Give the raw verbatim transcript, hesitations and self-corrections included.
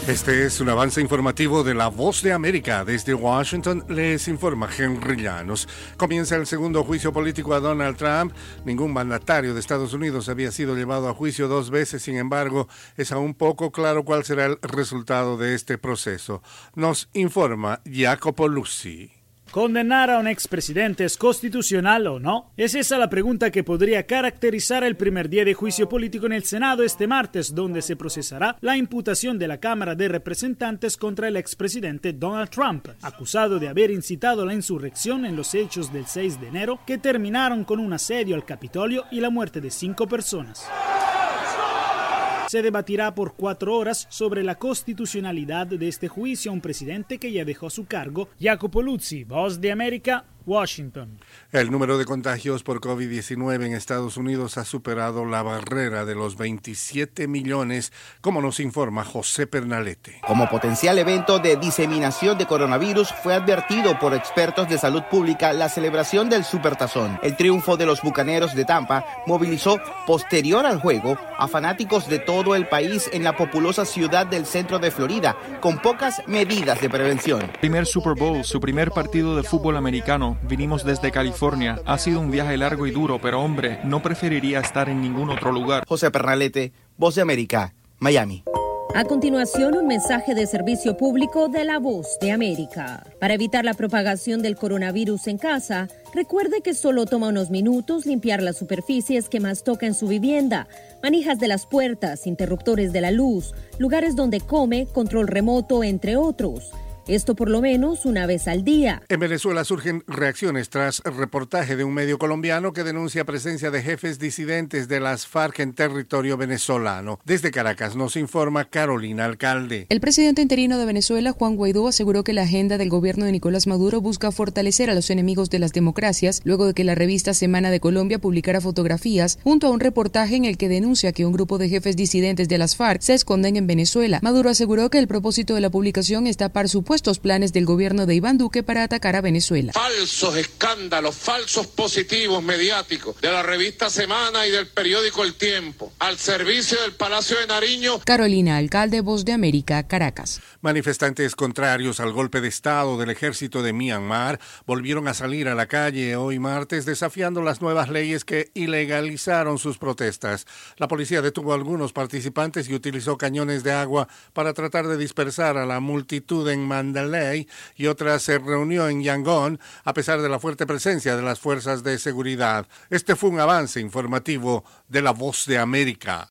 Este es un avance informativo de La Voz de América. Desde Washington les informa Henry Llanos. Comienza el segundo juicio político a Donald Trump. Ningún mandatario de Estados Unidos había sido llevado a juicio dos veces. Sin embargo, es aún poco claro cuál será el resultado de este proceso. Nos informa Jacopo Luzzi. ¿Condenar a un expresidente es constitucional o no? Es esa la pregunta que podría caracterizar el primer día de juicio político en el Senado este martes, donde se procesará la imputación de la Cámara de Representantes contra el expresidente Donald Trump, acusado de haber incitado la insurrección en los hechos del seis de enero, que terminaron con un asedio al Capitolio y la muerte de cinco personas. Se debatirá por cuatro horas sobre la constitucionalidad de este juicio a un presidente que ya dejó su cargo. Jacopo Luzzi, Voz de América, Washington. El número de contagios por COVID diecinueve en Estados Unidos ha superado la barrera de los veintisiete millones, como nos informa José Pernalete. Como potencial evento de diseminación de coronavirus, fue advertido por expertos de salud pública la celebración del Supertazón. El triunfo de los Bucaneros de Tampa movilizó, posterior al juego, a fanáticos de todo el país en la populosa ciudad del centro de Florida, con pocas medidas de prevención. Primer Super Bowl, su primer partido de fútbol americano. Vinimos desde California. Ha sido un viaje largo y duro, pero hombre, no preferiría estar en ningún otro lugar. José Pernalete, Voz de América, Miami. A continuación, un mensaje de servicio público de La Voz de América. Para evitar la propagación del coronavirus en casa, recuerde que solo toma unos minutos limpiar las superficies que más toca en su vivienda, manijas de las puertas, interruptores de la luz, lugares donde come, control remoto, entre otros. Esto por lo menos una vez al día. En Venezuela surgen reacciones tras reportaje de un medio colombiano que denuncia presencia de jefes disidentes de las FARC en territorio venezolano. Desde Caracas nos informa Carolina Alcalde. El presidente interino de Venezuela, Juan Guaidó, aseguró que la agenda del gobierno de Nicolás Maduro busca fortalecer a los enemigos de las democracias, luego de que la revista Semana de Colombia publicara fotografías junto a un reportaje en el que denuncia que un grupo de jefes disidentes de las FARC se esconden en Venezuela. Maduro aseguró que el propósito de la publicación es tapar supuestos estos planes del gobierno de Iván Duque para atacar a Venezuela. Falsos escándalos, falsos positivos mediáticos de la revista Semana y del periódico El Tiempo, al servicio del Palacio de Nariño. Carolina Alcalde, Voz de América, Caracas. Manifestantes contrarios al golpe de Estado del ejército de Myanmar volvieron a salir a la calle hoy martes desafiando las nuevas leyes que ilegalizaron sus protestas. La policía detuvo a algunos participantes y utilizó cañones de agua para tratar de dispersar a la multitud en Mandalay. Mandalay y otra se reunió en Yangon a pesar de la fuerte presencia de las fuerzas de seguridad. Este fue un avance informativo de La Voz de América.